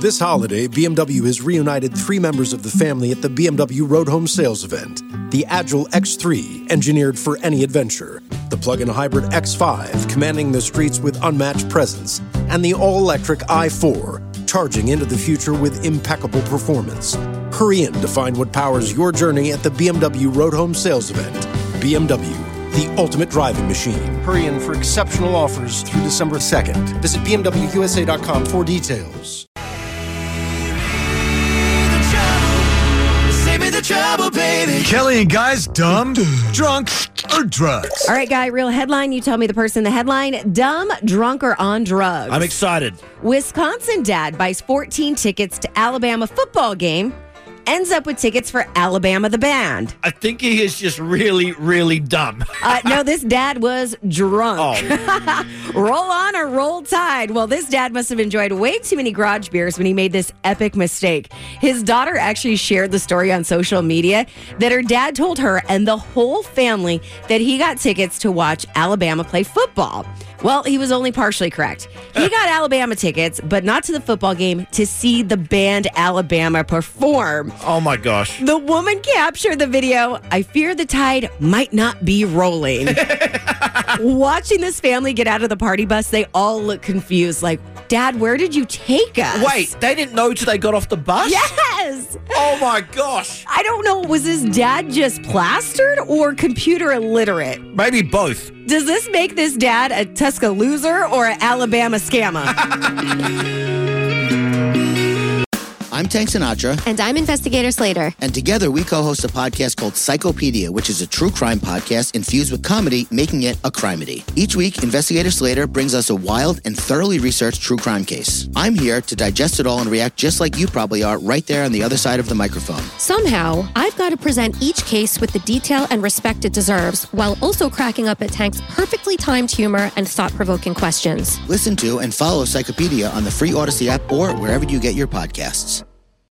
This holiday, BMW has reunited 3 members of the family at the BMW Road Home Sales event. The Agile X3, engineered for any adventure. The plug-in hybrid X5, commanding the streets with unmatched presence. And the all-electric i4, charging into the future with impeccable performance. Hurry in to find what powers your journey at the BMW Road Home Sales event. BMW, the ultimate driving machine. Hurry in for exceptional offers through December 2nd. Visit BMWUSA.com for details. Trouble, baby. Kelly and Guy's dumb, drunk, or drugs. All right, Guy, real headline. You tell me the person in the headline. Dumb, drunk, or on drugs? I'm excited. Wisconsin dad buys 14 tickets to Alabama football game. Ends up with tickets for Alabama the band. I think he is just really, really dumb. No, this dad was drunk. Oh. Roll on or roll tide. Well, this dad must have enjoyed way too many garage beers when he made this epic mistake. His daughter actually shared the story on social media that her dad told her and the whole family that he got tickets to watch Alabama play football. Well, he was only partially correct. He got Alabama tickets, but not to the football game, to see the band Alabama perform. Oh, my gosh. The woman captured the video. I fear the tide might not be rolling. Watching this family get out of the party bus, they all look confused, like, Dad, where did you take us? Wait, they didn't know till they got off the bus? Yes! Oh, my gosh. I don't know, was his dad just plastered or computer illiterate? Maybe both. Does this make this dad a Tuscaloosa or an Alabama scammer? I'm Tank Sinatra. And I'm Investigator Slater. And together we co-host a podcast called Psychopedia, which is a true crime podcast infused with comedy, making it a crimedy. Each week, Investigator Slater brings us a wild and thoroughly researched true crime case. I'm here to digest it all and react just like you probably are right there on the other side of the microphone. Somehow, I've got to present each case with the detail and respect it deserves, while also cracking up at Tank's perfectly timed humor and thought-provoking questions. Listen to and follow Psychopedia on the free Odyssey app or wherever you get your podcasts.